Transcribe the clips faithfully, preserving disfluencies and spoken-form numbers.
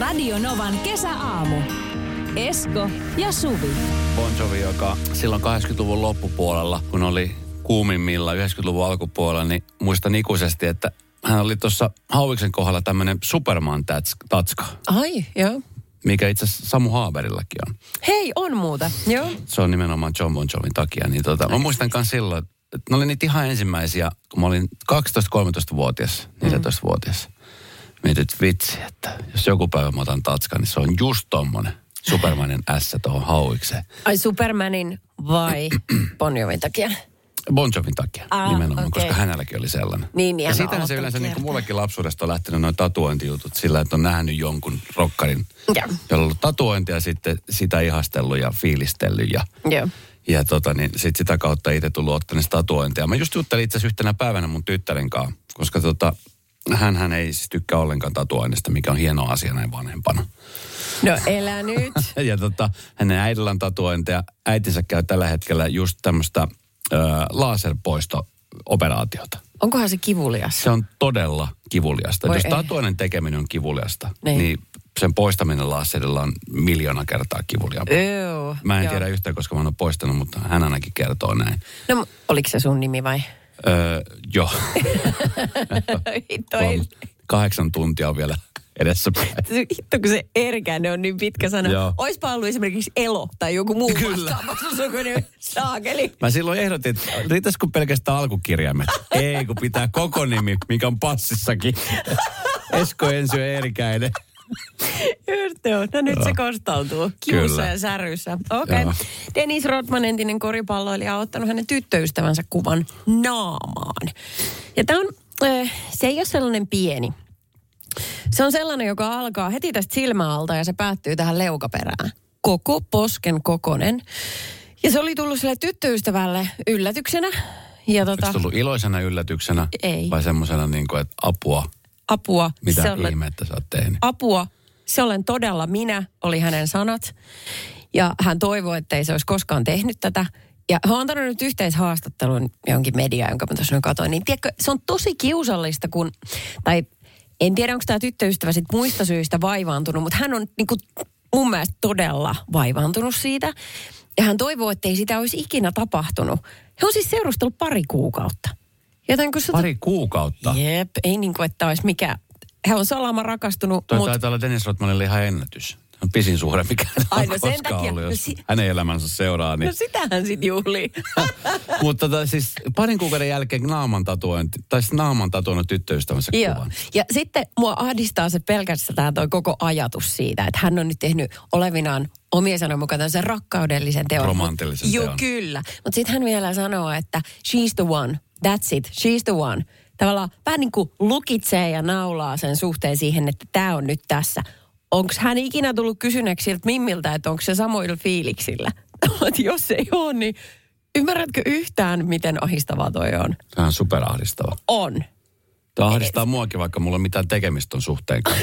Radio Novan kesäaamu. Esko ja Suvi. Bon Jovi, joka silloin kahdeksankymmentäluvun loppupuolella, kun oli kuumimmilla yhdeksänkymmentäluvun alkupuolella, niin muistan ikuisesti, että hän oli tuossa Hauiksen kohdalla tämmöinen Superman-tatska. Ai, joo. Mikä itse asiassa Samu Haaberillakin on. Hei, on muuta, joo. Se on nimenomaan John Bon Jovin takia. Niin tota, mä muistan myös silloin, että ne oli niitä ihan ensimmäisiä, kun mä olin kaksitoista-kolmetoista-vuotias, neljätoista-vuotias. Mietin, että vitsi, että jos joku päivä mä otan tatskan, niin se on just tommonen Supermanin ässä tuohon Hauikseen. Ai Supermanin vai Bon Jovin takia? Bon Jovin takia ah, nimenomaan, okay. Koska hänelläkin oli sellainen. Niin, niin ja siitähän se yleensä niin kuin mullekin lapsuudesta on lähtenyt noin tatuointijutut sillä, että on nähnyt jonkun rokkarin, ja. jolla on ollut tatuointia ja sitten sitä ihastellut ja fiilistellyt. Ja, ja. ja tota, niin sitten sitä kautta itse tullut ottaneesta tatuointia. Mä just juttelin itse asiassa yhtenä päivänä mun tyttären kanssa, koska tota, hänhän ei siis tykkää ollenkaan tatuoinnista, mikä on hieno asia näin vanhempana. No elä nyt. ja tota, hänen äidillä on tatuointeja. Äitinsä käy tällä hetkellä just tämmöistä Öö, laserpoisto-operaatiota. Onkohan se kivulias? Se on todella kivuliasta. Voi Jos ei. tatuoinnin tekeminen on kivuliasta, niin, niin sen poistaminen laserilla on miljoona kertaa kivuliaampaa. Öö, Mä en joo. tiedä yhtään, koska mä oon poistanut, mutta hän ainakin kertoo näin. No, oliko se sun nimi vai? Öö, joo. Toi. On, kahdeksan tuntia on vielä edessä. Hitto, kun se erkäinen on niin pitkä sana. Joo. Oispa ollut esimerkiksi Elo tai joku muu vastaava sukuinen saakeli. Mä silloin ehdotin, että riittäisikö pelkästään alkukirjaimet? Ei, kun pitää koko nimi, mikä on passissakin. Esko Ensio Eerikäinen. Just joo. No nyt se kostautuu kivussa Kyllä. ja säryssä. Okei. Joo. Okay. Dennis Rodman, entinen koripalloilija, on ottanut hänen tyttöystävänsä kuvan naamaan. Ja tämä on, äh, se ei ole sellainen pieni. Se on sellainen, joka alkaa heti tästä silmäalta ja se päättyy tähän leukaperään. Koko posken kokonen. Ja se oli tullut sille tyttöystävälle yllätyksenä. Ja tota, Onko tullut iloisena yllätyksenä? Ei. Vai semmoisena niin kuin, että apua, apua. mitä se olen, ihmettä sä oot tehnyt? apua. Se olen todella minä, oli hänen sanat. Ja hän toivoi, että ei se olisi koskaan tehnyt tätä. Ja hän on antanut nyt yhteishaastattelun jonkin mediaan, jonka mä tuossa nyt katsoin. Niin tiedätkö, se on tosi kiusallista, kun, tai en tiedä, onko tämä tyttöystävä sit muista syistä vaivaantunut, mutta hän on niinku mun mielestä todella vaivaantunut siitä. Ja hän toivoo, että ei sitä olisi ikinä tapahtunut. He on siis seurustellut pari kuukautta. Joten kun Pari kuukautta? Jep, ei niin kuin, että olisi mikä. He on salama rakastunut. Toi mut... taitaa olla Dennis Rodmanille ihan ennätys. On pisin suhde, mikä Ai, on no sen koskaan takia. ollut, jos No si- hänen elämänsä seuraa. Niin... No sitähän sit juhlii. Mutta tota, siis parin kuukauden jälkeen naaman tatuointi, tai siis naaman tatuoinut tyttöystävänsä Joo. kuvan. Ja sitten mua ahdistaa se pelkästään toi koko ajatus siitä, että hän on nyt tehnyt olevinaan omien sanojen mukaan tämmöisen rakkaudellisen teon. Romantillisen Joo, teon. kyllä. Mutta sitten hän vielä sanoo, että she's the one, that's it, she's the one. Tavallaan vähän niin kuin lukitsee ja naulaa sen suhteen siihen, että tämä on nyt tässä. Onko hän ikinä tullut kysyneeksi siltä Mimmiltä, että onko se samoilla fiiliksillä? Jos ei ole, niin ymmärrätkö yhtään, miten ahdistavaa toi on? Tämä on superahdistava. On. Tämä ahdistaa muakin, vaikka mulla ei ole mitään tekemistä ton suhteen kanssa.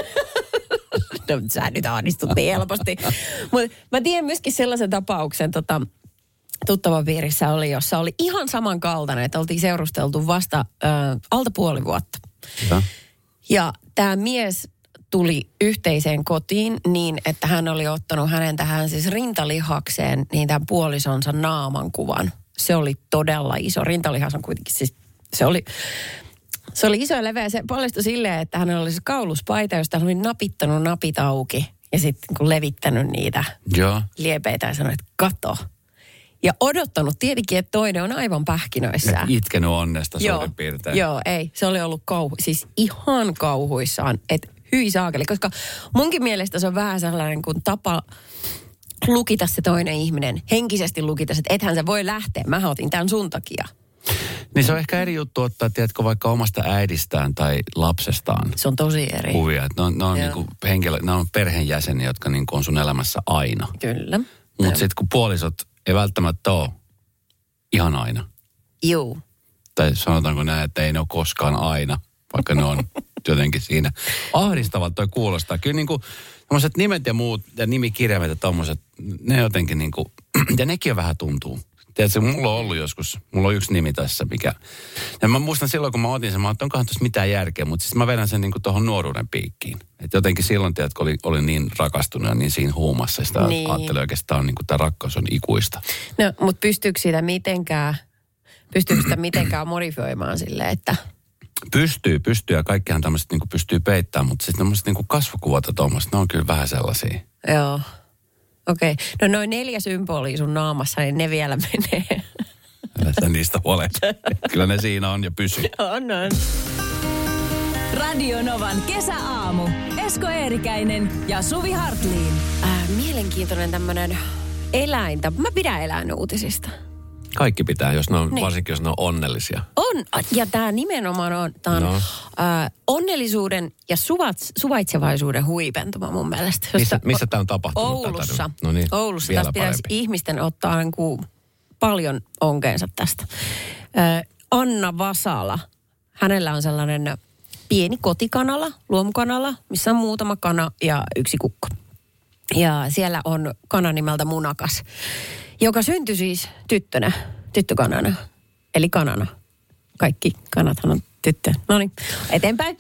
No, sä nyt ahdistut niin helposti. Mutta mä tiedän myöskin sellaisen tapauksen, tota, tuttavan piirissä oli, jossa oli ihan samankaltainen, että oltiin seurusteltu vasta ö, alta puoli vuotta. Ja? Ja tämä mies tuli yhteiseen kotiin niin, että hän oli ottanut hänen tähän siis rintalihakseen niin tämän puolisonsa naaman kuvan. Se oli todella iso. Rintalihas on kuitenkin siis, se oli, se oli iso ja leveä. Se paljastui silleen, että hänellä oli se kauluspaita, josta hän oli napittanut napit auki ja sitten kun levittänyt niitä Joo. liepeitä ja sanoi, että kato. Ja odottanut tietenkin, että toinen on aivan pähkinöissään. Et itkenyt onnesta Joo, suurin piirtein. joo, ei. Se oli ollut kauhu, siis ihan kauhuissaan, että hyi saakeli. Koska munkin mielestä se on vähän sellainen kuin tapa lukita se toinen ihminen, henkisesti lukita, että ethän se voi lähteä. Mä otin tämän sun takia. Niin se on ehkä eri juttu ottaa, tiedätkö, vaikka omasta äidistään tai lapsestaan Se on tosi eri. kuvia. Että ne on, ne on, niinku henkilö, ne on perheenjäseniä, jotka niinku on sun elämässä aina. Kyllä. Mutta sitten kun puolisot ei välttämättä ole ihan aina. Juu. Tai sanotaanko näin, että ei ne ole koskaan aina, vaikka ne on jotenkin siinä. Ahdistavalta toi kuulostaa. Kyllä niinku tommoset nimet ja muut ja nimikirjaimet ja tommoset, ne jotenkin niinku, ja nekin jo vähän tuntuu. Tiedätkö, mulla on ollut joskus, mulla on yksi nimi tässä, mikä... Ja mä muistan silloin, kun mä otin sen, mä ajattelin, onkohan tuossa mitään järkeä, mutta siis mä vedän sen niin kuin tuohon nuoruuden piikkiin. Että jotenkin silloin, tiedätkö, oli, oli niin rakastunut ja niin siinä huumassa. Sitä niin. Ajattelin oikeastaan, niin kuin tämä rakkaus on ikuista. No, mutta pystyykö sitä mitenkään, pystyykö sitä mitenkään modifioimaan silleen, että... Pystyy, pystyy ja kaikkihan tämmöiset niin kuin pystyy peittämään, mutta siis tämmöiset niin kuin kasvokuvat ja tuommoiset, ne on kyllä vähän sellaisia. Joo. Okei. Okay. No noin neljä symbolia sun naamassa, niin ne vielä menee. Älä niistä huolet. Kyllä ne siinä on ja pysyy. On, on. Radio Novan kesäaamu. Esko Eerikäinen ja Suvi Hartliin. Äh, mielenkiintoinen tämmönen eläintä. Mä pidän eläinuutisista. Kaikki pitää, jos ne on, niin. varsinkin jos ne on onnellisia. On, ja tämä nimenomaan on, tää on no. äh, onnellisuuden ja suvat, suvaitsevaisuuden huipentuma mun mielestä. Missä, missä tämä on tapahtunut? Oulussa. No niin, Oulussa. Tästä pitäisi ihmisten ottaa niin kuin paljon onkeensa tästä. Äh, Anna Vasala, hänellä on sellainen pieni kotikanala, luomukanala, missä on muutama kana ja yksi kukko. Ja siellä on kana nimeltä Munakas, joka syntyi siis tyttönä, tyttökanana, eli kanana. Kaikki kanathan on tyttö. No niin, eteenpäin.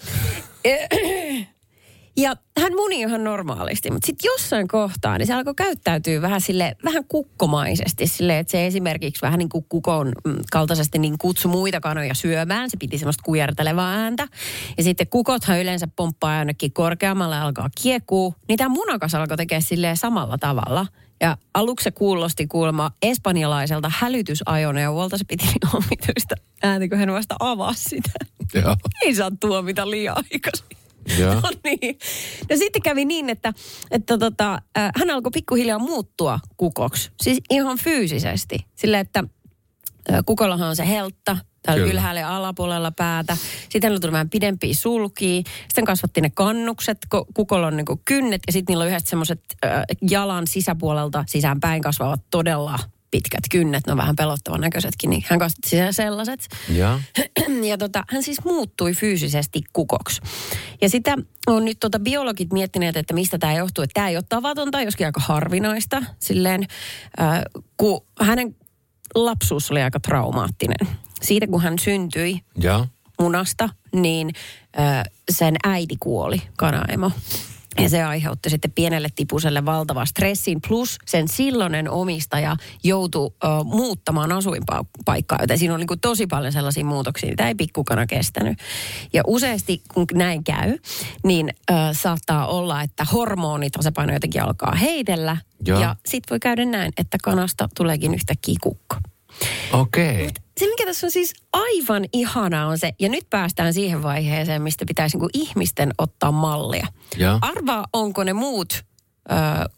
Ja hän muni ihan normaalisti, mutta sitten jossain kohtaa, niin se alkoi käyttäytyä vähän sille vähän kukkomaisesti. Sille, että se esimerkiksi vähän niin kuin kukon kaltaisesti niin kutsui muita kanoja syömään. Se piti semmoista kujertelevaa ääntä. Ja sitten kukothan yleensä pomppaa jonnekin korkeammalle ja alkaa kiekua. Niin tämä Munakas alkoi tekemään silleen samalla tavalla. Ja aluksi se kuulosti kuulemma espanjalaiselta hälytysajoneuvolta. Se piti niin omituista ääntä, kun hän vasta avasi sitä. Joo. Ei saa tuomita liian aikaisin. Joo. No niin. No sitten kävi niin, että, että tota, äh, hän alkoi pikkuhiljaa muuttua kukoksi. Siis ihan fyysisesti. Sillä, että äh, kukollahan on se heltta. Täällä Kyllä. ylhäällä ja alapuolella päätä. Sitten hänellä tuli vähän pidempiä sulkia. Sitten kasvatti ne kannukset. Kukolla on niinku kynnet ja sitten niillä on yhdessä semmoiset äh, jalan sisäpuolelta sisäänpäin kasvavat todella pitkät kynnet. Ne on vähän pelottavan näköisetkin, niin hän kasvatti sellaiset. Ja, ja tota, hän siis muuttui fyysisesti kukoksi. Ja sitä on nyt tota biologit miettineet, että mistä tämä johtuu. Että tämä ei ole tavatonta, joskin aika harvinaista. Silleen, äh, kun hänen lapsuus oli aika traumaattinen. Siitä kun hän syntyi ja. munasta, niin äh, sen äiti kuoli, kanaemo. Ja se aiheutti sitten pienelle tipuselle valtavan stressin, plus sen silloinen omistaja joutui uh, muuttamaan asuinpaikkaa, joten siinä on niin kuin tosi paljon sellaisia muutoksia, mitä ei pikkukana kestänyt. Ja useasti, kun näin käy, niin uh, saattaa olla, että hormonitasapaino jotenkin alkaa heitellä, Joo. ja sitten voi käydä näin, että kanasta tuleekin yhtäkkiä kukko. Okei. Okay. Se, mikä tässä on siis aivan ihanaa on se, ja nyt päästään siihen vaiheeseen, mistä pitäisi niin kuin ihmisten ottaa mallia. Ja. Arvaa, onko ne muut, ö,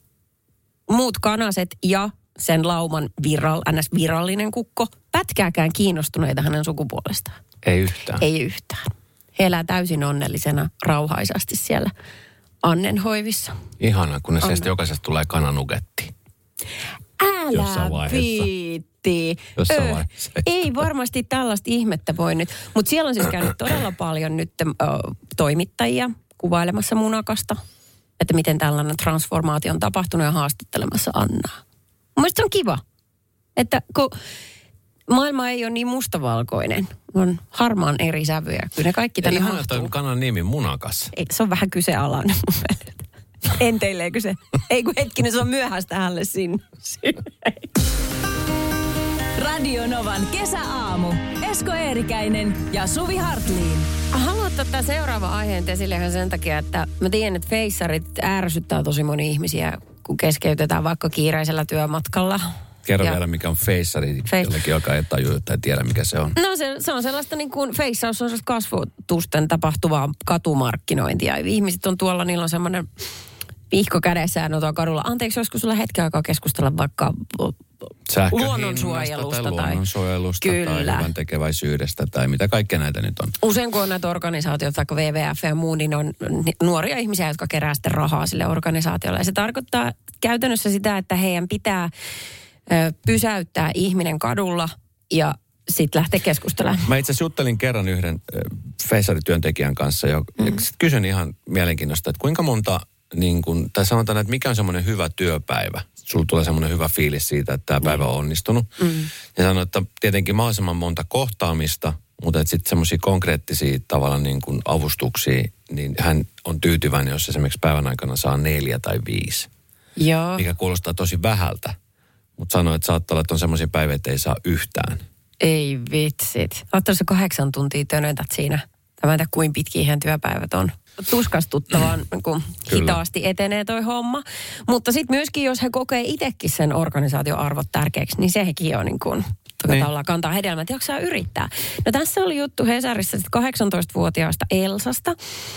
muut kanaset ja sen lauman viral, ns. Virallinen kukko pätkääkään kiinnostuneita hänen sukupuolestaan. Ei yhtään. Ei yhtään. He elää täysin onnellisena, rauhaisasti siellä Annen hoivissa. Ihanaa, kunnes Anna. Jokaisesta tulee kananugetti. Älä viitti. Jossain Öö, vaiheessa. ei varmasti tällaista ihmettä voi nyt. Mutta siellä on siis käynyt todella paljon nyt ö, toimittajia kuvailemassa Munakasta, että miten tällainen transformaatio on tapahtunut ja haastattelemassa Annaa. Mielestäni se on kiva, että kun maailma ei ole niin mustavalkoinen, on harmaan eri sävyjä. Kyllä ne kaikki tänne mahtuu. mahtuu. Ihan kanan nimi Munakas. Ei, se on vähän kyseenalainen mun mielestä. Enteileekö se? Ei kun hetkinen, se on myöhäistä hänelle sinne. Radio Novan kesäaamu. Esko Eerikäinen ja Suvi Hartliin. Haluan ottaa seuraava aiheen esille ihan sen takia, että mä tiedän, että feissarit ärsyttää tosi moni ihmisiä, kun keskeytetään vaikka kiireisellä työmatkalla. Kerro ja vielä, mikä on feissari, Face... jollekin, joka ei tajua tai tiedä, mikä se on. No se, se on sellaista niin kuin feissaus on sellaista kasvotusten tapahtuvaa katumarkkinointia. Ihmiset on tuolla, niillä on semmoinen vihko kädessään tuolla kadulla. Anteeksi, olisiko sulla hetken aikaa keskustella vaikka luonnonsuojelusta tai, tai luonnonsuojelusta Kyllä. tai hyvän tekeväisyydestä tai mitä kaikkea näitä nyt on. Usein kun on näitä organisaatioita, vaikka W W F ja muu, niin on nuoria ihmisiä, jotka kerää sitten rahaa sille organisaatiolle. Ja se tarkoittaa käytännössä sitä, että heidän pitää ö, pysäyttää ihminen kadulla ja sitten lähteä keskustelemaan. Mä itse asiassa juttelin kerran yhden äh, feissarityöntekijän kanssa ja mm-hmm. kysyn ihan mielenkiintoista, että kuinka monta niin kun, tai sanotaan, että mikä on semmoinen hyvä työpäivä. sulla tulee semmoinen hyvä fiilis siitä, että tämä päivä on onnistunut. Mm. Ja sanoi, että tietenkin mahdollisimman monta kohtaamista, mutta sitten semmoisia konkreettisia tavallaan niin kuin avustuksia, niin hän on tyytyväinen, jos esimerkiksi päivän aikana saa neljä tai viisi. Joo. Mikä kuulostaa tosi vähältä, mutta sanoi, että saattaa olla, että on semmoisia päiviä, että ei saa yhtään. Ei vitsit. Oletko kahdeksan tuntia tönötät siinä? Tämä en tiedä, kuin pitkiä ihan työpäivät on. Tuskastuttavan niin hitaasti etenee toi homma. Mutta sitten myöskin, jos he kokee itsekin sen organisaation arvot tärkeäksi, niin sekin on niin kuin, niin. kantaa hedelmät. Jaksaa yrittää. No tässä oli juttu Hesarissa kahdeksantoistavuotiaasta Elsasta,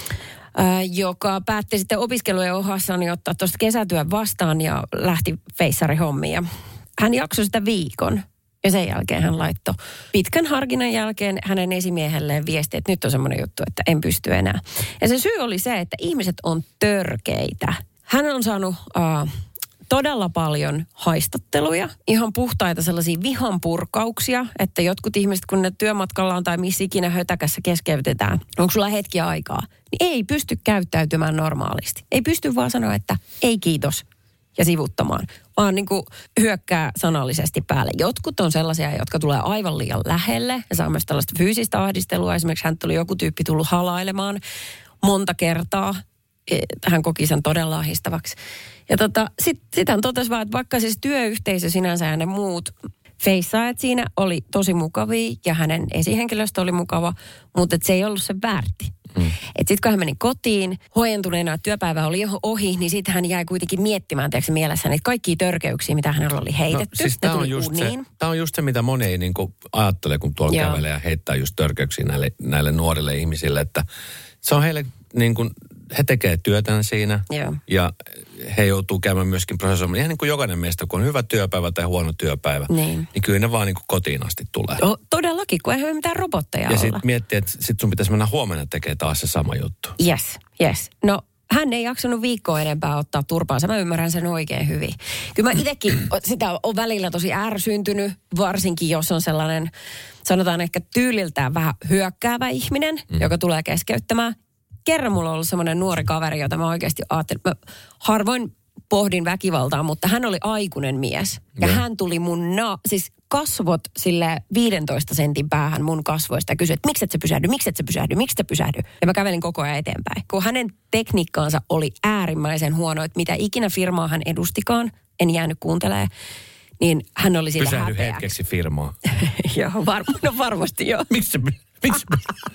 ää, joka päätti sitten opiskelujen ohassa niin ottaa tuosta kesätyön vastaan ja lähti feissarihommiin. Hän jaksoi sitä viikon. Ja sen jälkeen hän laittoi pitkän harkinnan jälkeen hänen esimiehelleen viesti, että nyt on semmoinen juttu, että en pysty enää. Ja se syy oli se, että ihmiset on törkeitä. Hän on saanut uh, todella paljon haistatteluja, ihan puhtaita sellaisia vihanpurkauksia, että jotkut ihmiset, kun ne työmatkalla on tai missä ikinä hötäkässä keskeytetään, onko sulla hetki aikaa, niin ei pysty käyttäytymään normaalisti. Ei pysty vaan sanoa, että ei kiitos ja sivuttamaan, vaan niin kuin hyökkää sanallisesti päälle. Jotkut on sellaisia, jotka tulee aivan liian lähelle ja saa myös tällaista fyysistä ahdistelua. Esimerkiksi hän tuli joku tyyppi tullut halailemaan monta kertaa. Hän koki sen todella ahdistavaksi. Ja tota, sitten sit hän totesi vaan, että vaikka siis työyhteisö sinänsä ja ne muut feissaajat siinä oli tosi mukavia ja hänen esihenkilöstö oli mukava, mutta se ei ollut se väärti. Mm. Että sitten kun hän meni kotiin, huojentuneena, että työpäivä oli jo ohi, niin sitten hän jäi kuitenkin miettimään teoksi mielessään niitä kaikkia törkeyksiä, mitä hänellä oli heitetty. No, siis tämä on, on just se, mitä moni ei niin kuin ajattele, kun tuolla Joo. kävelee ja heittää just törkeyksiä näille, näille nuorille ihmisille, että se on heille niin kuin, he tekee työtään siinä Joo. ja he joutuu käymään myöskin prosessoimaan. Ihan niin kuin jokainen meistä, kun on hyvä työpäivä tai huono työpäivä, niin, niin kyllä ne vaan niin kuin kotiin asti tulee. O, todellakin, kun eihän mitään robotteja ja olla. Ja sitten miettii, että sit sun pitäisi mennä huomenna tekemään taas se sama juttu. Yes, yes. No hän ei jaksanut viikkoa enempää ottaa turpaansa. Mä ymmärrän sen oikein hyvin. Kyllä mä itsekin sitä on välillä tosi ärsyntynyt, varsinkin jos on sellainen, sanotaan ehkä tyyliltään vähän hyökkäävä ihminen, mm. joka tulee keskeyttämään. Kerran mulla on ollut semmoinen nuori kaveri, jota mä oikeasti ajattelin, mä harvoin pohdin väkivaltaa, mutta hän oli aikuinen mies. Ja, ja. hän tuli mun, na- siis kasvot sille viidentoista sentin päähän mun kasvoista ja kysyi, että miksi et sä pysähdy, miksi et sä pysähdy, miksi et sä pysähdy. Ja mä kävelin koko ajan eteenpäin. Kun hänen tekniikkaansa oli äärimmäisen huono, että mitä ikinä firmaa hän edustikaan, en jäänyt kuuntelemaan, niin hän oli sillä häpeäksi. Pysähdy hetkeksi firmaa. Joo, var- no varmasti joo. Miksi se Miksi?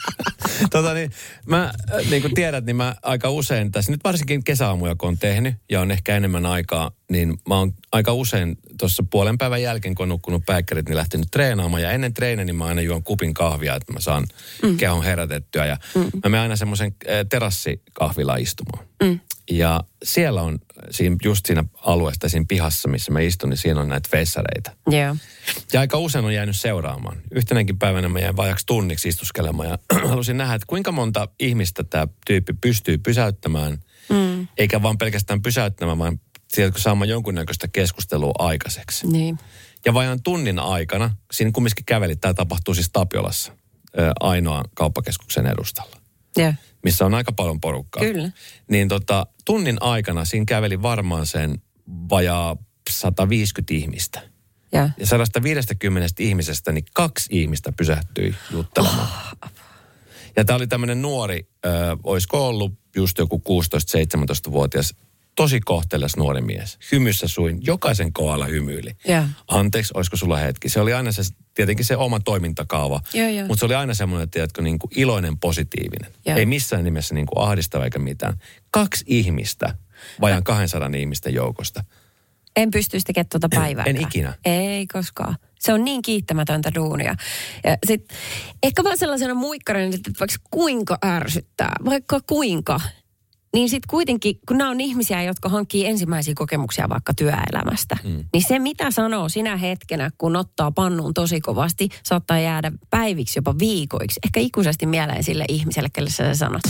tota niin, mä niin kuin tiedät, niin mä aika usein tässä, nyt varsinkin kesäaamuja kun on tehnyt ja on ehkä enemmän aikaa, niin mä oon aika usein tuossa puolen päivän jälkeen, kun on nukkunut päikkärit, niin lähtenyt treenaamaan. Ja ennen treenejä niin mä aina juon kupin kahvia, että mä saan mm. kehon herätettyä. Ja mm. mä menen aina semmoisen terassikahvilla istumaan. Mm. Ja siellä on, siinä, just siinä alueesta, siinä pihassa, missä mä istun, niin siinä on näitä feissareita. Yeah. Ja aika usein on jäänyt seuraamaan. Yhtenäkin päivänä mä jäin vajaksi tunniksi istuskelemaan ja halusin nähdä, että kuinka monta ihmistä tämä tyyppi pystyy pysäyttämään. Mm. Eikä vaan pelkästään pysäyttämään, vaan sieltä saamaan jonkunnäköistä keskustelua aikaiseksi. Niin. Ja vajaan tunnin aikana, siinä kumminkin käveli, tämä tapahtuu siis Tapiolassa, ainoa kauppakeskuksen edustalla. Yeah. Missä on aika paljon porukkaa. Kyllä. Niin tota, tunnin aikana siinä käveli varmaan sen vajaa sata viisikymmentä ihmistä. Ja, ja sata viisikymmentä ihmisestä, niin kaksi ihmistä pysähtyi juttelemaan. Oh. Ja tämä oli tämmöinen nuori, äh, olisiko ollut just joku kuusitoista-seitsemäntoista-vuotias, tosi kohtelias nuori mies. Hymyssä suin, jokaisen kohdalla hymyili. Ja. Anteeksi, olisiko sulla hetki? Se oli aina se, tietenkin se oma toimintakaava, ja, mutta se oli aina semmoinen, että tiedätkö, niin kuin iloinen, positiivinen. Ja. Ei missään nimessä niin kuin ahdistava eikä mitään. Kaksi ihmistä, vajaan kaksisataa ihmisten joukosta. En pystyisi tekemään tuota päivääkään. En ikinä. Ei koskaan. Se on niin kiittämätöntä duunia. Ja sit, ehkä vaan sellaisena muikkarina, että vaikka kuinka ärsyttää, vaikka kuinka, niin sitten kuitenkin, kun nämä on ihmisiä, jotka hankkii ensimmäisiä kokemuksia vaikka työelämästä, mm. niin se mitä sanoo sinä hetkenä, kun ottaa pannuun tosi kovasti, saattaa jäädä päiviksi, jopa viikoiksi, ehkä ikuisesti mieleen sille ihmiselle, kelle sä sanot.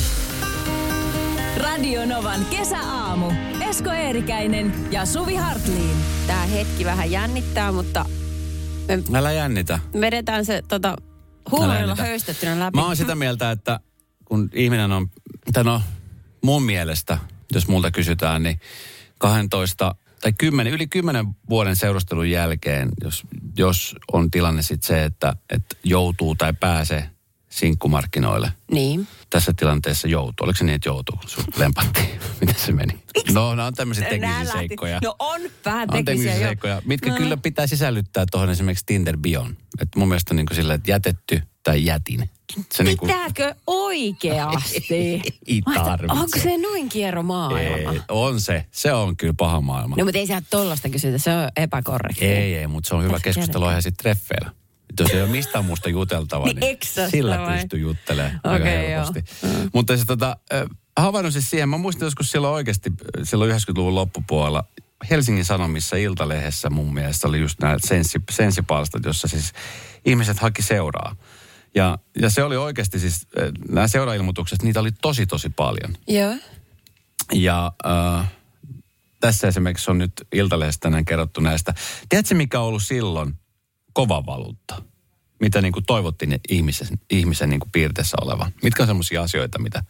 Radio Novan kesäaamu. Esko Eerikäinen ja Suvi Hartliin. Tää hetki vähän jännittää, mutta me Älä jännitä. Vedetään se tota, huumoilla höystettynä läpi. Mä oon sitä mieltä, että kun ihminen on, tai no mun mielestä, jos multa kysytään, niin kaksitoista tai kymmenen, yli kymmenen vuoden seurustelun jälkeen, jos, jos on tilanne sitten se, että, että joutuu tai pääsee sinkkumarkkinoille. Niin. Tässä tilanteessa joutuu. Oliko se niin, että joutuu, kun sun lempattiin? Miten se meni? No, nämä on tämmöisiä teknisiä seikkoja. No on vähän on teknisiä, teknisiä seikkoja, mitkä no. kyllä pitää sisällyttää tuohon esimerkiksi Tinder-bion. Että mun mielestä on niin kuin sillä, että jätetty tai jätin. Se Pitääkö niin kuin... oikeasti? Ei tarvitse. Onko se noin kierro maailma? Ei, on se. Se on kyllä paha maailma. No, mutta ei sä tollasta kysytä. Se on epäkorrekti. Ei, ei, mutta se on hyvä Tässä keskustelua ihan sitten treffeillä. Jos ei ole mistään muusta juteltavaa, niin, niin sillä vai? Pystyy juttelemaan okay, aika helposti. Mm. Mutta se tota, havainnut siis siihen, mä muistan joskus silloin oikeasti, silloin yhdeksänkymmentäluvun loppupuolella, Helsingin Sanomissa Iltalehdessä mun mielestä oli just nämä sensi, sensipalstat, jossa siis ihmiset haki seuraa. Ja, ja se oli oikeasti siis, nämä seurailmoitukset, niitä oli tosi tosi paljon. Joo. Ja äh, tässä esimerkiksi on nyt Iltalehdessä tänään kerrottu näistä. Tiedätkö mikä on ollut silloin kova valuutta? Mitä niin kuin toivottiin ihmisen, ihmisen niin kuin piirteessä olevan? Mitkä on semmoisia asioita, mitä...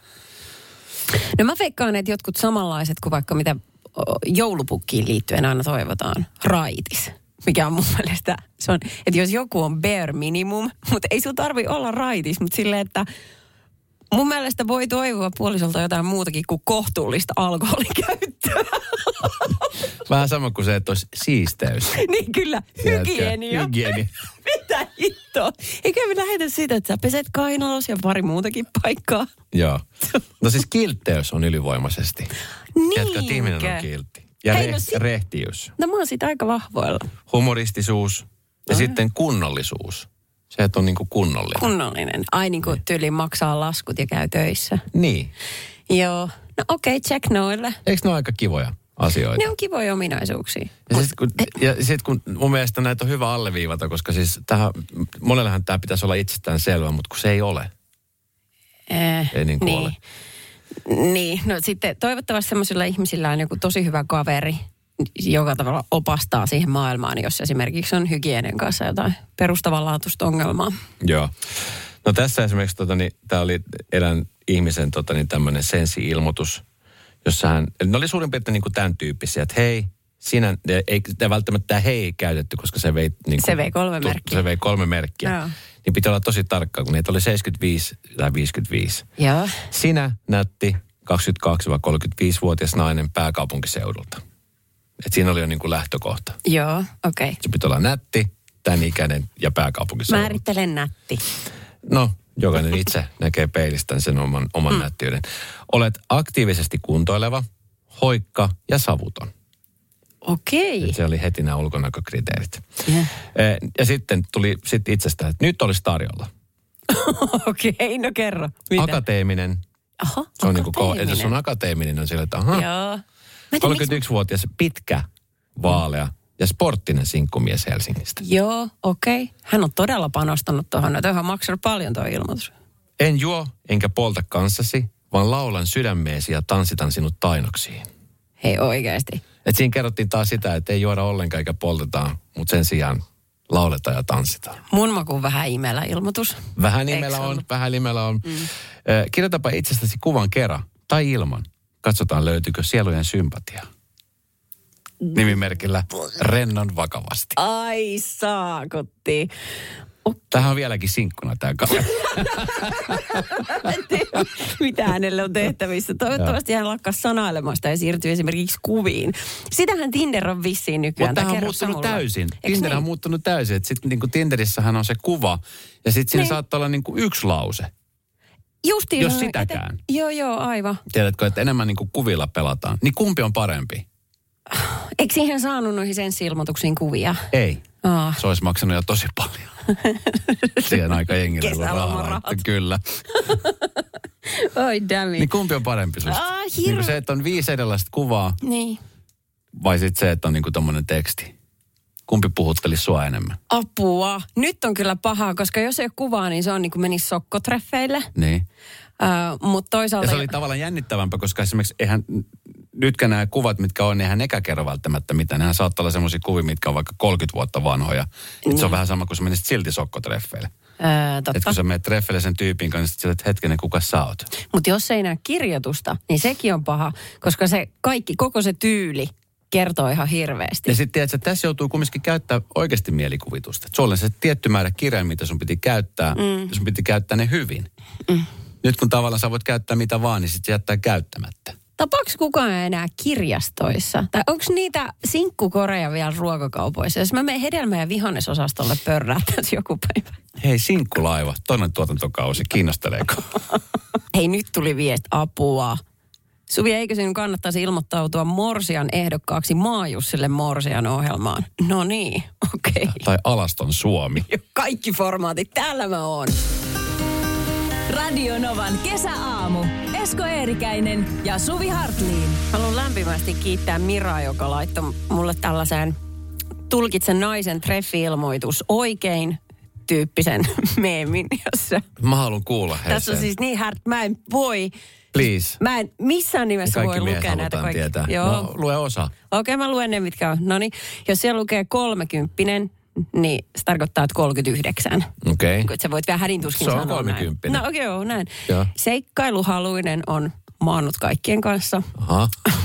No mä veikkaan, että jotkut samanlaiset kuin vaikka mitä joulupukkiin liittyen aina toivotaan. Raitis. Mikä on mun mielestä, se on, että jos joku on bare minimum, mutta ei sun tarvi olla raitis, mutta silleen, että mun mielestä voi toivoa puolisolta jotain muutakin kuin kohtuullista alkoholikäyttöä. Vähän sama kuin se, että olisi siisteys. Niin kyllä, hygienia. Hygienia. Mitä hittoa? Eikä me lähetä siitä, että sä peset kainalos ja pari muutakin paikkaa. Joo. No siis kiltteys on ylivoimaisesti. Niinkö? Tiedätkö, että ihminen on kiltti. Ja Hei, re- no si- rehtiys. No mä oon siitä aika vahvoilla. Humoristisuus ja no. sitten kunnollisuus. Se, että on niin kuin kunnollinen. Kunnollinen. Ai niin kuin tyyliin maksaa laskut ja käy töissä. Niin. Joo. No okei, okay, check noille. Eikö ne ole aika kivoja asioita? Ne on kivoja ominaisuuksia. Ja sitten kun, ja sit kun mun mielestä näitä on hyvä alleviivata, koska siis tähän, monellehan tämä pitäisi olla itsestään selvä, mutta kun se ei ole. Eh, ei niin kuin niin. ole. Niin, no sitten toivottavasti semmoisilla ihmisillä on joku tosi hyvä kaveri, joka tavalla opastaa siihen maailmaan, jos esimerkiksi on hygienian kanssa jotain perustavanlaatuista ongelmaa. Joo. No tässä esimerkiksi, tota, niin, tämä oli erään ihmisen tota, niin, tämmöinen sensi-ilmoitus, jossa hän, ne oli suurin piirtein niin kuin tämän tyyppisiä, että hei, sinä, ei, ei välttämättä tämä hei ei käytetty, koska se vei... Niin kuin, se vei kolme merkkiä. Se vei kolme merkkiä. Joo. Niin pitää olla tosi tarkkaa, kun niitä oli seitsemänkymmentäviisi tai viisikymmentäviisi. Joo. Sinä, nätti, kaksikymmentäkaksi-kolmekymmentäviisi-vuotias nainen pääkaupunkiseudulta. Et siinä oli jo niin kuin lähtökohta. Joo, okei. Okay. Se pitää olla nätti, tämän ikäinen ja pääkaupunkiseudulta. Määrittelen nätti. No, jokainen itse näkee peilistään sen oman, oman mm. nättiyden. Olet aktiivisesti kuntoileva, hoikka ja savuton. Okei. Okay. Se oli heti nämä ulkonäkökriteerit. Yeah. Ja sitten tuli sit itsestään, että nyt olisi tarjolla. Okei, okay, no kerro. Mitä? Akateeminen. Aha, se on niin kuin, jos on akateeminen, on sillä, että aha. Joo. kolmekymmentäyksivuotias pitkä, vaalea ja sporttinen sinkkumies Helsingistä. Joo, okei. Okay. Hän on todella panostanut tuohon. Tuohon on maksanut paljon tuo ilmoitus. En juo enkä polta kanssasi, vaan laulan sydämeesi ja tanssitan sinut tainoksiin. Hei oikeasti. Et siinä kerrottiin taas sitä, että ei juoda ollenkaan eikä poltetaan, mutta sen sijaan lauletaan ja tanssitaan. Mun makuun vähän imelä ilmoitus. Vähän imellä on, vähän imellä on. Mm. Kirjoitapa itsestäsi kuvan kerran tai ilman. Katsotaan löytyykö sielujen sympatia. Nimimerkillä rennon vakavasti. Ai saakotti. Okay. Tämähän on vieläkin sinkkuna tämä kaveri. Mitä hänelle on tehtävissä. Toivottavasti hän lakkaa sanailemasta ja siirtyy esimerkiksi kuviin. Sitähän Tinder on vissiin nykyään. Mutta tämähän on muuttunut mulla. täysin. Tinder niin? on muuttunut täysin. Että sitten niin Tinderissähän on se kuva ja sitten siinä niin. saattaa olla niin kuin yksi lause. Justiin jos on, sitäkään. Että, joo, joo, aivan. Tiedätkö, että enemmän niin kuin kuvilla pelataan. Niin kumpi on parempi? Eikö siihen saanut noihin sensi-ilmoituksiin kuvia? Ei. Oh. Se olisi maksanut jo tosi paljon. Siihen aika jengille on rahaa. Kyllä. Oi damn it. Niin kumpi on parempi susta? Ah, niin kuin se, että on viisi erilaista kuvaa. Niin. Vai sitten se, että on niin kuin tommonen teksti. Kumpi puhuttelisi sua enemmän? Apua. Nyt on kyllä pahaa, koska jos ei ole kuvaa, niin se on niin kuin menisi sokkotreffeille. Niin. Uh, mutta toisaalta... Ja se oli tavallaan jännittävämpää, koska esimerkiksi eihän... Nytkä nämä kuvat, mitkä on, niin eihän nekään kerro välttämättä mitään. Nehän saattaa olla semmoisia kuvia, mitkä on vaikka kolmekymmentä vuotta vanhoja. Niin. Se on vähän sama kuin sä menisit silti sokkotreffeille. Öö, totta. Että kun sä menet treffeille sen tyypin kanssa, niin että hetkinen, kuka sä oot? Mutta jos ei näe kirjoitusta, niin sekin on paha, koska se kaikki, koko se tyyli kertoo ihan hirveästi. Ja sitten tiedätkö, että tässä joutuu kumminkin käyttää oikeasti mielikuvitusta. Sulla on se tietty määrä kirjaimia, mitä sun piti käyttää, mm. ja sun piti käyttää ne hyvin. Mm. Nyt kun tavallaan sä voit käyttää mitä vaan, niin sitten se jättää käyttämättä. Tapaako kukaan enää kirjastoissa? Tai onko niitä sinkkukoreja vielä ruokakaupoissa? Jos mä menen hedelmä- ja vihannesosastolle pörrähtäisi joku päivä. Hei, sinkkulaiva, toinen tuotantokausi, kiinnosteleeko? Hei, nyt tuli viesti apua. Suvi, eikö sinun kannattaisi ilmoittautua Morsian ehdokkaaksi Maajussille Morsian ohjelmaan? No niin, okei. Okay. Tai Alaston Suomi. Kaikki formaatit, täällä mä oon. Radio Novan kesäaamu. Esko Eerikäinen ja Suvi Hartliin. Haluan lämpimästi kiittää Miraa, joka laittoi mulle tällaisen tulkitsen naisen treffi-ilmoitus oikein tyyppisen meemin, jossa... Mä haluan kuulla hei Tässä on sen. siis niin härt, mä en voi... Please. Mä en missään nimessä voi lukea näitä kaikki. Tietää. Joo. No, lue osa. Okei, mä luen ne, mitkä on. No niin, jos siellä lukee kolmekymppinen, niin se tarkoittaa, että kolmekymmentäyhdeksän. Okei. Okay. Että sä voit vähän hädintuskin sanoa sanoa Se on kolmekymppinen. näin. No okei, okay, joo, näin. Joo. Seikkailuhaluinen on maannut kaikkien kanssa. Aha.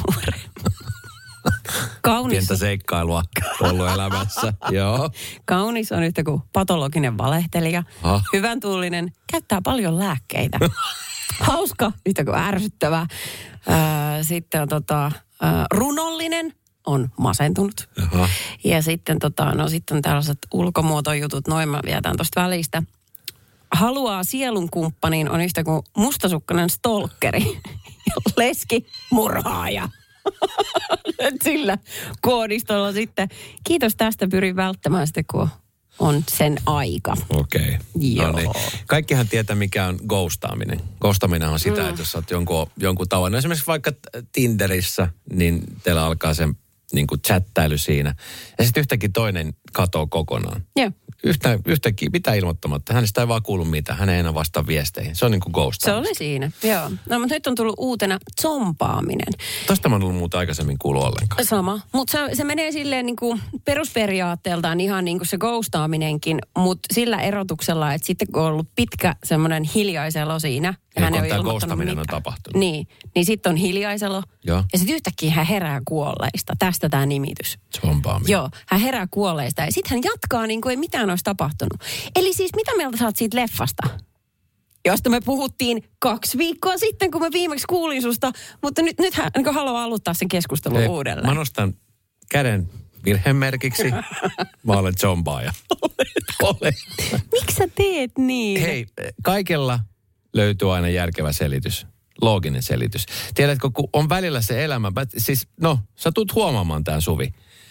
Kaunis. Pientä seikkailua ollut elämässä. Joo. Kaunis on yhtä kuin patologinen valehtelija. Ha. Hyvän tuulinen, käyttää paljon lääkkeitä. Hauska, yhtä kuin ärsyttävä. Äh, sitten on tota, äh, runollinen, on masentunut. Aha. Ja sitten, tota, no, sitten tällaiset ulkomuotojutut, noin mä vietän tuosta välistä. Haluaa sielun kumppaniin on yhtä kuin mustasukkainen stalkeri. Leski murhaaja. Sillä koodistolla sitten. Kiitos tästä, pyrin välttämään sitten, kun on sen aika. Okei. Okay. Joo. No niin. Kaikkihan tietää, mikä on ghostaaminen. Ghostaaminen on sitä, mm. että jos sä oot jonkun, jonkun tavan, no esimerkiksi vaikka Tinderissä, niin teillä alkaa sen niin kuin chattailu siinä. Ja sitten yhtäkkiä toinen katoo kokonaan. Joo. Yhtä, yhtäkkiä pitää ilmoittamatta. Hänestä ei vaan kuulu mitään. Hän ei enää vastaa viesteihin. Se on niin kuin ghostaamista. Se oli siinä, joo. No mutta nyt on tullut uutena zompaaminen. Tosta mä en ollut muuta aikaisemmin kuullut ollenkaan. Sama, mutta se, se menee silleen niin kuin perusperiaatteeltaan ihan niin kuin se ghostaaminenkin, mutta sillä erotuksella, että sitten kun on ollut pitkä semmoinen hiljaiselo siinä. Ja hän kun ei tämä ole ghostaaminen on mitään. tapahtunut. Niin, niin sitten on hiljaiselo. Joo. Ja sitten yhtäkkiä hän herää kuolleista. Tästä tämä nimitys. Zompaaminen. Joo, hän herää kuolleista ja sitten hän jatkaa niin kuin ei mitään olisi tapahtunut. Eli siis mitä mieltä sä oot siitä leffasta? Josta me puhuttiin kaksi viikkoa sitten, kun mä viimeksi kuulin susta, mutta nyt, nyt hän niin haluaa aloittaa sen keskustelun Ei, uudelleen. Mä nostan käden virhemerkiksi. Mä olen zombaaja. Olen. Miksi sä teet niin? Hei, kaikella löytyy aina järkevä selitys. Looginen selitys. Tiedätkö, kun on välillä se elämä, siis no, sä tulet huomaamaan tämän, Suvi.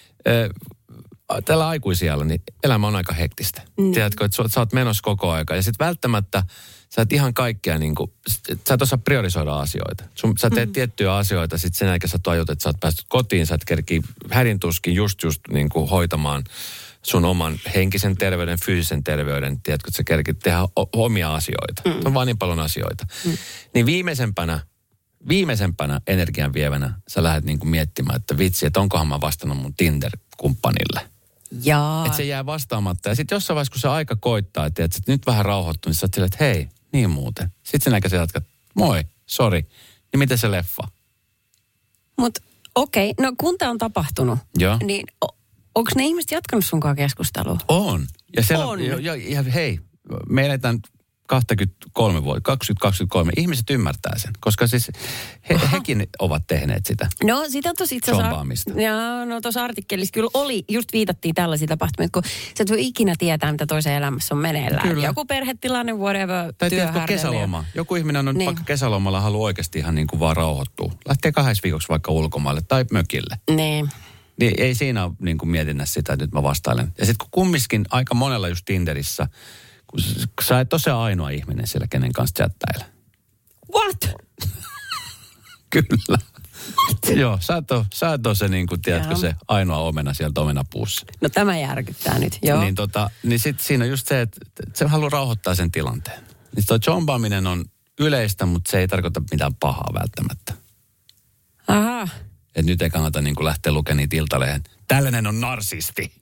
Tällä aikuisijalla, niin elämä on aika hektistä. Mm. Tiedätkö, että sä oot menossa koko aika. Ja sitten välttämättä sä et ihan kaikkea niin kuin, sä et osaa priorisoida asioita. Sun, sä teet mm. tiettyjä asioita, sitten sen jälkeen sä tajut, että sä oot päässyt kotiin, sä et kerki hädintuskin just just niin kuin hoitamaan sun oman henkisen terveyden, fyysisen terveyden, tiedätkö, että sä kerkit tehdä o- omia asioita. Mm. On vaan niin paljon asioita. Mm. Niin viimeisempänä, viimeisempänä energian vievänä sä lähdet niin kuin miettimään, että vitsi, että onkohan mä vastannut mun Tinder-kumppanille. Jaa. Että se jää vastaamatta. Ja sitten jossain vaiheessa, kun se aika koittaa, että, että nyt vähän rauhoittuu, niin sä oot silleen, että hei, niin muuten. Sitten sen aikaa sä jatkat, moi, sori. Niin miten se leffa? Mutta okei, okay. No kun tämä on tapahtunut, Joo. niin o- onko ne ihmiset jatkanut sunkaan keskustelua? On. Ja, siellä, On. ja, ja, ja hei, me eletään kaksikymmentäkolme vuotta, kaksituhattakaksikymmentäkolme. Ihmiset ymmärtää sen, koska siis he, hekin ovat tehneet sitä. No sitä tuossa itse asiassa... Zombaamista. Jaa, no tuossa artikkelissa kyllä oli, just viitattiin tällaisia tapahtumia, kun sä et voi ikinä tietää, mitä toisen elämässä on meneillään. Kyllä. Joku perhetilanne, whatever, Tai tiedätkö, työhärdelliä. kesäloma. Joku ihminen on Niin. vaikka kesälomalla haluaa oikeasti ihan niin kuin vaan rauhoittua. Lähtee kahdessa viikoksi vaikka ulkomaille tai mökille. Niin. Niin ei siinä ole niin kuin mietinnä sitä, että nyt mä vastailen. Ja sitten kun kumminkin aika monella just Tinderissä, kun sä et ole se ainoa ihminen siellä, kenen kanssa chattailla. What? Kyllä. Joo, sä et ole, sä et ole se, niin kuin, tiedätkö, Joo. se ainoa omena sieltä omenapuussa. No tämä järkyttää nyt, joo. Niin, tota, niin sitten siinä on just se, että että se haluaa rauhoittaa sen tilanteen. Niin tuo zombaaminen on yleistä, mutta se ei tarkoita mitään pahaa välttämättä. Aha. Että nyt ei kannata niin kuin lähteä lukemaan niitä iltalehen. Tällainen on narsisti.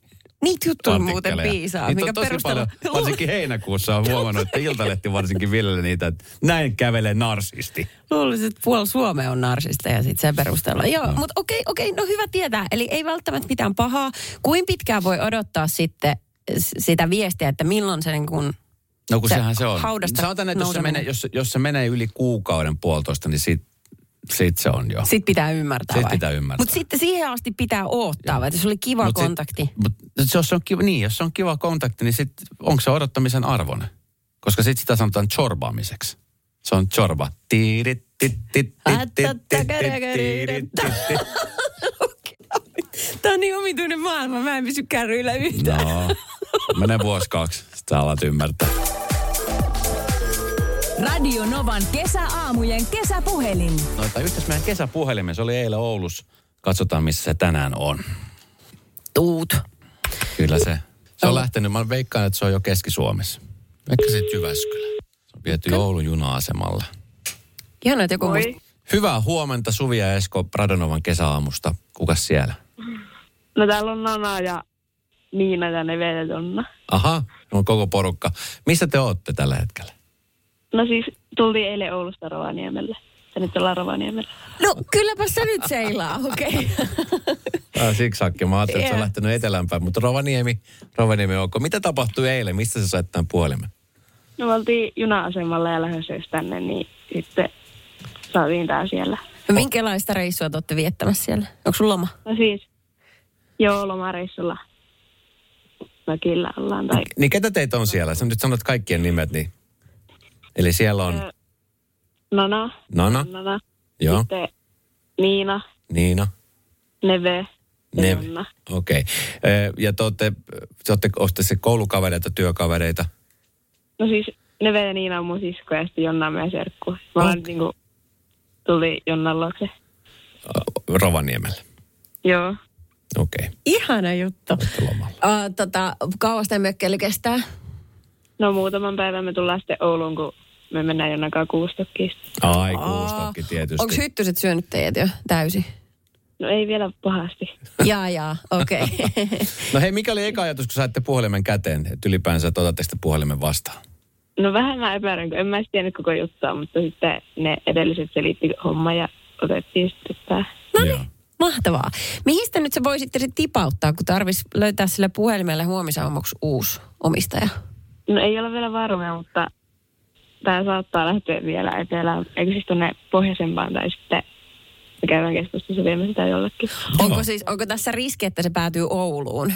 Niitä juttuja muuten artikkeleja. piisaa. Niitä Mikä on tosi perusteella... paljon, varsinkin heinäkuussa on huomannut, että Iltalehti varsinkin viljelee niitä, että näin kävelee narsisti. Luulisin, että puoli Suomea on narsista ja sitten sen perusteella. Joo, no. Mutta okei, okei, no hyvä tietää. Eli ei välttämättä mitään pahaa. Kuin pitkään voi odottaa sitten sitä viestiä, että milloin se niin kuin... No kun se sehän se on. haudasta Sanotaan, että jos se, nouseminen. menee, jos, jos se menee yli kuukauden puolitoista, niin sit, sit se on jo. Sitten pitää ymmärtää Sitten vai? pitää ymmärtää. Mutta sitten siihen asti pitää odottaa, vai? Että jos oli kiva Mut kontakti. Sit, mut jos on kiva, niin, jos on kiva kontakti, niin sit onko se odottamisen arvoinen? Koska sitten sitä sanotaan chorbaamiseksi. Se on chorba. Tiirit, tit, tit, tit, tit, tit, tiirit, tit, tit. Tämä on niin omituinen maailma, mä en pysy kärryillä yhtään. No, menee vuosi kaksi, sitten sä alat ymmärtää. Radio Novan kesäaamujen kesäpuhelin. No, tai yhteys meidän kesäpuhelimen, se oli eilen Oulussa. Katsotaan, missä se tänään on. Tuut. Kyllä se. Se on lähtenyt, mä veikkaan, että se on jo Keski-Suomessa. Vaikka sitten Jyväskylä. Se on viety okay. Oulun juna-asemalle. Ihana, että joku Moi. musta... Hyvää huomenta Suvi ja Esko Radonovan kesäaamusta. Kukas siellä? No täällä on Nana ja Niina ja Neve ja Jonna. Aha, on koko porukka. Missä te ootte tällä hetkellä? No siis tultiin eilen Oulusta Rovaniemelle. Ja nyt ollaan Rovaniemellä. No kylläpä se nyt seilaa, okei. Okay. Ah, siksakki. Mä ajattelin, että se on lähtenyt eteläänpäin. Mutta Rovaniemi, Rovaniemi ok. Mitä tapahtui eilen? Mistä sä sait tämän puhelimen? No me oltiin juna-asemalla ja lähdössä just tänne, niin sitten saatiin tää siellä. No, minkälaista reissua te olette viettämässä siellä? Onko sun loma? No siis, joo, lomareissulla mökillä ollaan. Tai... Niin ketä teitä on siellä? Sä nyt sanot kaikkien nimet, niin... Eli siellä on... Nana. Nana. Nana. Joo. Sitten Niina. Niina. Neve. Ja Neve. Jonna. Okei. Okay. Ja te olette, te olette, olette se koulukavereita, työkavereita? No siis Neve ja Niina on mun sisko ja sitten Jonna on meidän serkku. Mä Okay. okay. niinku tuli Jonnan luokse. Rovaniemelle. Joo. Okei. Okay. Ihana juttu. Olette lomalla. Uh, tota, kauas tämä mökkeily kestää? No muutaman päivän me tullaan sitten Ouluun, kun me mennään jonnakaan Kuustokkiin. Ai, kuustokki tietysti. Onko hyttyset syönyt teidät jo täysin? No ei vielä pahasti. Jaa, jaa, okei. Okay. No hei, mikä oli eka ajatus, kun saitte puhelimen käteen? Että ylipäänsä, että otatte sitä puhelimen vastaan? No vähän mä epäilen, kun en mä edes tiennyt koko juttua, mutta sitten ne edelliset selitti homma ja otettiin sitten tää. No Joo. niin, mahtavaa. Mihin te nyt se voisitte sitten tipauttaa, kun tarvitsisi löytää sille puhelimelle huomisaamuksi uusi omistaja? No ei ole vielä varmaa, mutta tää saattaa lähteä vielä etelään. Eikö siis tuonne pohjoisempaan tai sitten me käydään keskustassa viemässä sitä jollekin. Onko siis, onko tässä riski, että se päätyy Ouluun?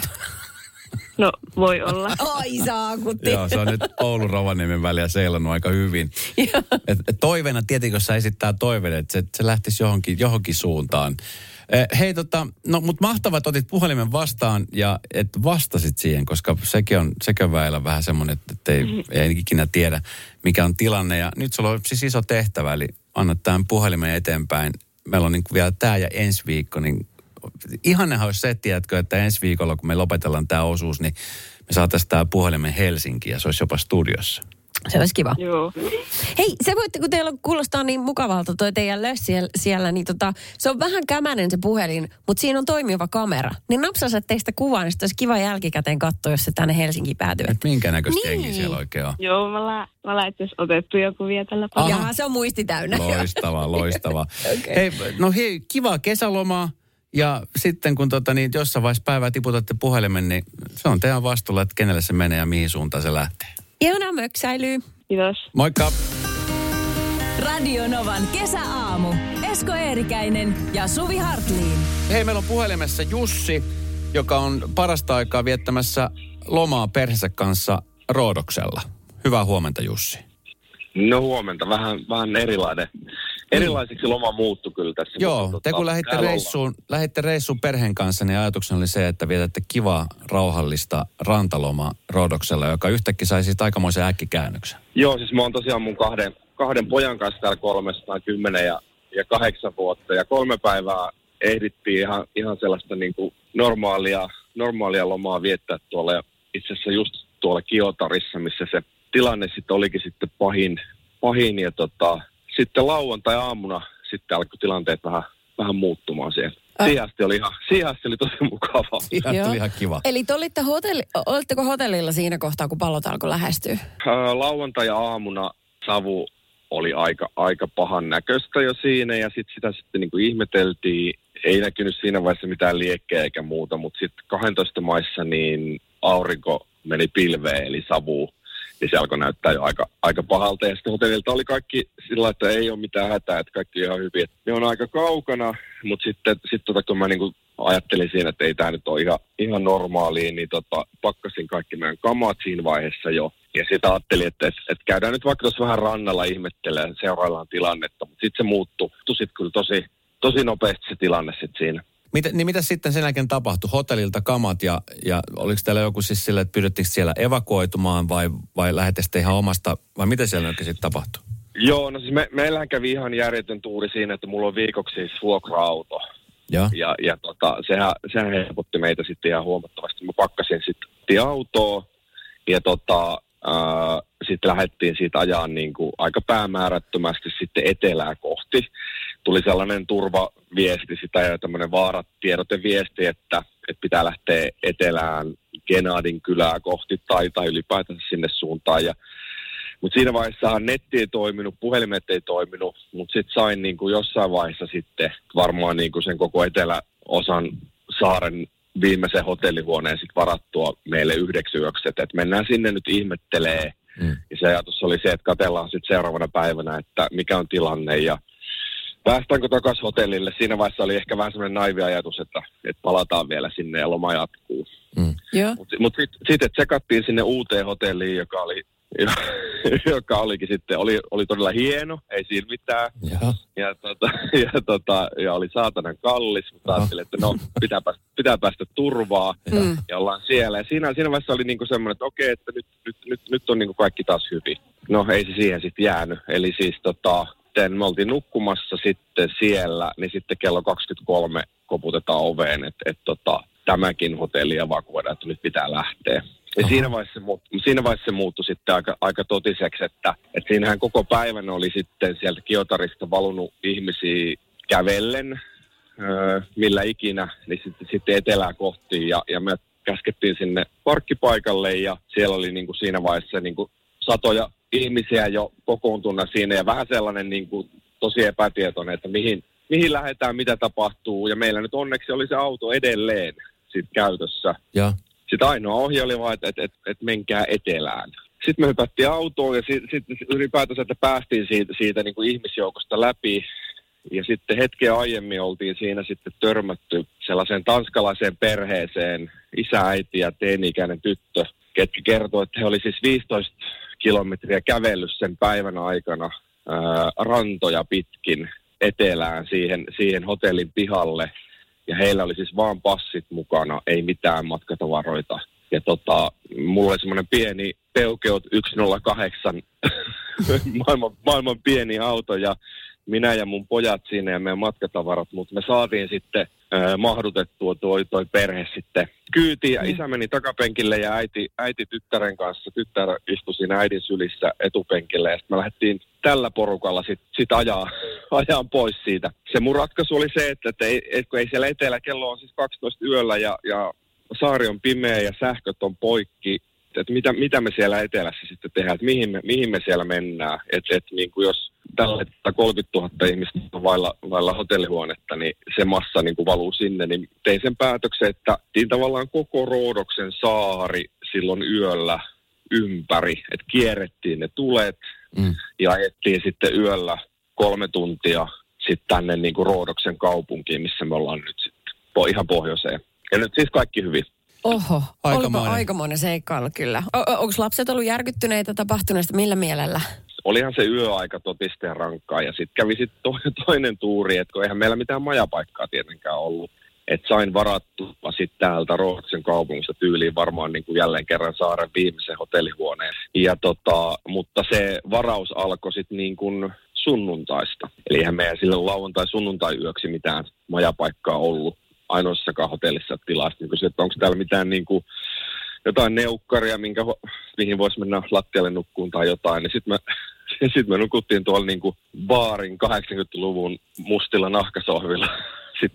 No voi olla. Oi saakutti. Joo, se on nyt Oulun Rovaniemen väliä seilannut aika hyvin. Et, et toiveena tietenkin, jos sä esittää toiveen, että se, se lähtisi johonkin, johonkin suuntaan. Eh, hei tota, no mut mahtavaa, että otit puhelimen vastaan ja että vastasit siihen, koska sekin on, sekin on väillä vähän semmoinen, että ei, mm-hmm. ei ikinä tiedä, mikä on tilanne. Ja nyt sulla on siis iso tehtävä, eli anna tämän puhelimen eteenpäin. Meillä on niin vielä tämä ja ensi viikko, niin ihannehan olisi se, tiedätkö, että ensi viikolla, kun me lopetellaan tämä osuus, niin me saataisiin tämä puhelimen Helsinkiin ja se olisi jopa studiossa. Se olisi kiva. Joo. Hei, se voitte, kun teillä kuulostaa niin mukavalta toi teidän lössi siellä, siellä, niin tota, se on vähän kämänen se puhelin, mutta siinä on toimiva kamera. Niin napsaiset teistä kuvaa, niin sitten olisi kiva jälkikäteen katsoa, jos se tänne Helsinkiin päätyy. Että minkä näköistä Niin. jengiä siellä oikein on. Joo, mä ollaan, mä ollaan itse asiassa otettu jo kuvia tällä Aha. paljon. Jaha, se on muisti täynnä. Loistavaa, loistavaa. Okay. Hei, no hei, kivaa kesälomaa. Ja sitten kun tota, niin jossain vaiheessa päivää tiputatte puhelimen, niin se on teidän vastuulla, että kenelle se menee ja mihin suuntaan se lähtee. Ihanaa möksäilyy. Kiitos. Moikka! Radio Novan kesäaamu. Esko Eerikäinen ja Suvi Hartliin. Hei, meillä on puhelimessa Jussi, joka on parasta aikaa viettämässä lomaa perheensä kanssa Roodoksella. Hyvää huomenta, Jussi. No huomenta, vähän, vähän erilainen. Erilaisiksi loma muuttui kyllä tässä. Joo, mutta, te kun tota, lähditte täällä reissuun, lähditte reissuun perheen kanssa, niin ajatuksena oli se, että vietätte kivaa, rauhallista rantalomaa Roodoksella, joka yhtäkkiä sai siitä aikamoisen äkkikäännöksen. ollaan. Joo, siis mä oon tosiaan mun kahden, kahden pojan kanssa täällä kolmesta, kymmenen ja, ja kahdeksan vuotta. Ja kolme päivää ehdittiin ihan, ihan sellaista niin kuin normaalia, normaalia lomaa viettää tuolla. Ja itse asiassa just tuolla Kiotarissa, missä se tilanne sitten olikin sitten pahin. pahin ja tota, sitten lauantai-aamuna sitten alkoi tilanteet vähän, vähän muuttumaan siellä. siihen asti oli ihan, siihen asti oli tosi mukavaa. Siihen Joo. oli ihan kiva. Eli te olitte hotelli, olitteko hotellilla siinä kohtaa, kun pallot alkoi lähestyä? Ää, lauantai-aamuna savu oli aika, aika pahan näköistä jo siinä ja sitten sitä sitten niin kuin ihmeteltiin. Ei näkynyt siinä vaiheessa mitään liekkejä eikä muuta, mutta sitten kaksitoista maissa niin aurinko meni pilveen eli savuun. Ja se alkoi näyttää jo aika, aika pahalta. Ja sitten hotellilta oli kaikki sillä, että ei ole mitään hätää, että kaikki on ihan hyvin. Ne on aika kaukana, mutta sitten sit tota, kun mä niinku ajattelin siinä, että ei tämä nyt ole ihan, ihan normaalia, niin tota, pakkasin kaikki meidän kamat siinä vaiheessa jo. Ja sitten ajattelin, että, että, että käydään nyt vaikka tuossa vähän rannalla ihmettelemään, seuraillaan tilannetta. Mutta sitten se muuttui. Sitten kyllä tosi, tosi nopeasti se tilanne sitten siinä. Mitä, niin mitä sitten sen jälkeen tapahtui? Hotellilta kamat ja, ja oliko teillä joku siis sillä, että pyydettiinkö siellä evakuoitumaan vai, vai lähette sitten ihan omasta, vai mitä siellä oikein sitten tapahtui? Joo, no siis me, meillähän kävi ihan järjetön tuuri siinä, että mulla on viikoksi siis vuokra-auto. Ja, Ja, ja tota, sehän, sehän helpotti meitä sitten ihan huomattavasti. Mä pakkasin sitten autoa ja tota, sitten lähdettiin siitä ajaa niin kuin aika päämäärättömästi sitten etelää kohti. Tuli sellainen turvaviesti sitä ja tämmöinen vaaratiedoteviesti, että, että pitää lähteä etelään Genadin kylää kohti tai, tai ylipäätänsä sinne suuntaan. Ja, mutta siinä vaiheessahan netti ei toiminut, puhelimet ei toiminut, mutta sitten sain niin kuin jossain vaiheessa sitten varmaan niin kuin sen koko eteläosan saaren viimeisen hotellihuoneen sitten varattua meille yhdeksi yöksi, että mennään sinne nyt ihmettelee. Mm. Ja se ajatus oli se, että katsellaan sitten seuraavana päivänä, että mikä on tilanne ja päästäänkö takaisin hotellille. Siinä vaiheessa oli ehkä vähän semmoinen naivi ajatus, että, että palataan vielä sinne ja loma jatkuu. Mm. Mutta mut sitten sit, että tsekattiin sinne uuteen hotelliin, joka oli joka olikin sitten, oli, oli todella hieno, ei siinä mitään. Ja, ja, tota, ja, tota, ja oli saatanan kallis, mutta ajattelin, että no, pitää päästä, pitää päästä turvaa mm. ja ollaan siellä. Ja siinä, siinä vaiheessa oli niinku semmoinen, että okei, että nyt, nyt, nyt, nyt on niinku kaikki taas hyvin. No ei se siihen sitten jäänyt. Eli siis tota, me oltiin nukkumassa sitten siellä, niin sitten kello kaksikymmentäkolme koputetaan oveen, että et, tota, tämäkin hotelli evakuoidaan, että nyt pitää lähteä. Ja siinä vaiheessa, siinä vaiheessa se muuttui sitten aika, aika totiseksi, että, että siinähän koko päivän oli sitten sieltä Kiotarista valunut ihmisiä kävellen, öö, millä ikinä, niin sitten, sitten etelää kohti ja, ja me käskettiin sinne parkkipaikalle ja siellä oli niin kuin siinä vaiheessa niin kuin satoja ihmisiä jo kokoontuna siinä ja vähän sellainen niin kuin tosi epätietoinen, että mihin, mihin lähdetään, mitä tapahtuu ja meillä nyt onneksi oli se auto edelleen sitten käytössä. Ja. Sitten ainoa ohje oli vaan, että, että, että, että menkää etelään. Sitten me hypättiin autoon ja sitten sit ylipäätänsä, että päästiin siitä, siitä niin kuin ihmisjoukosta läpi. Ja sitten hetkeä aiemmin oltiin siinä sitten törmätty sellaiseen tanskalaiseen perheeseen, isä, äiti ja teini-ikäinen tyttö, ketkä kertoi, että he oli siis viisitoista kilometriä kävellyt sen päivän aikana ää, rantoja pitkin etelään siihen, siihen hotellin pihalle. Ja heillä oli siis vaan passit mukana, ei mitään matkatavaroita. Ja tota, mulla oli semmoinen pieni Peugeot yksi nolla kahdeksan, maailman, maailman pieni auto ja minä ja mun pojat siinä ja meidän matkatavarat. Mutta me saatiin sitten äh, mahdutettua toi, toi perhe sitten kyytiin ja isä meni takapenkille ja äiti, äiti tyttären kanssa. Tyttär istui siinä äidin sylissä etupenkille ja sitten me lähdettiin tällä porukalla sitten sit ajaa, ajaa pois siitä. Se mun ratkaisu oli se, että, että ei, et kun ei siellä etelä, kello on siis kaksitoista yöllä ja, ja saari on pimeä ja sähköt on poikki, että mitä, mitä me siellä etelässä sitten tehdään, että mihin me, mihin me siellä mennään. Että et, niin kuin jos tällä kolmekymmentätuhatta ihmistä on vailla, vailla hotellihuonetta, niin se massa niin kuin valuu sinne, niin tein sen päätöksen, että niin tavallaan koko Roodoksen saari silloin yöllä ympäri, että kierrettiin ne tulet mm. ja ajettiin sitten yöllä kolme tuntia sitten tänne niin kuin Roodoksen kaupunkiin, missä me ollaan nyt sitten ihan pohjoiseen. Ja nyt siis kaikki hyvin. Oho, aikamoinen. aikamoinen seikkailu kyllä. O- Onko lapset ollut järkyttyneitä tapahtuneesta millä mielellä? Olihan se yöaika totista ja rankkaa ja sitten kävi sitten toinen, toinen tuuri, että kun eihän meillä mitään majapaikkaa tietenkään ollut. Että sain varattua sitten täältä Roodoksen kaupungista tyyliin varmaan niin kuin jälleen kerran saaren viimeisen hotellihuoneen. Ja tota, mutta se varaus alkoi sitten niin kuin sunnuntaista. Eli eihän meidän silloin lauantai-sunnuntai-yöksi mitään majapaikkaa ollut ainoassakaan hotellissa tilasta. Niin kysyin, että onko täällä mitään niin kuin jotain neukkaria, minkä, mihin voisi mennä lattialle nukkuun tai jotain. Niin sitten me, sit me nukuttiin tuolla niin kuin baarin kahdeksankymmentäluvun mustilla nahkasohvilla. Sitten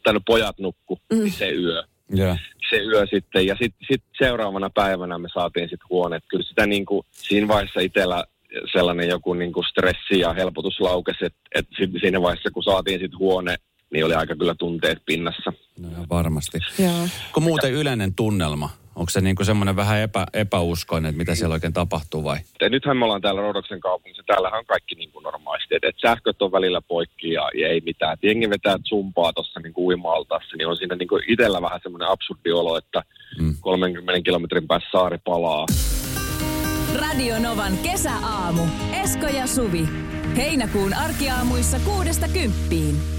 tai no pojat nukku, mm. niin se yö. Yeah. Se yö sitten, ja sitten sit seuraavana päivänä me saatiin sitten huoneet. Kyllä sitä niin kuin, siinä vaiheessa itsellä sellainen joku niin kuin stressi ja helpotus laukesi, että et siinä vaiheessa kun saatiin sitten huone, niin oli aika kyllä tunteet pinnassa. No ihan varmasti. Joo. Kun muuten yleinen tunnelma, onko se niinku semmoinen vähän epä, epäuskoinen, että mitä siellä oikein tapahtuu vai? Ja nythän me ollaan täällä Rodoksen kaupungissa, täällähän on kaikki niin kuin normaalisti, että et sähköt on välillä poikki ja, ja ei mitään. Et jengi vetää zumpaa tuossa niin uima-altaassa, niin on siinä niin kuin itsellä vähän semmoinen absurdi olo, että mm. kolmenkymmenen kilometrin päässä saari palaa. Radio Novan kesäaamu. Esko ja Suvi. Heinäkuun arkiaamuissa kuudesta kymppiin.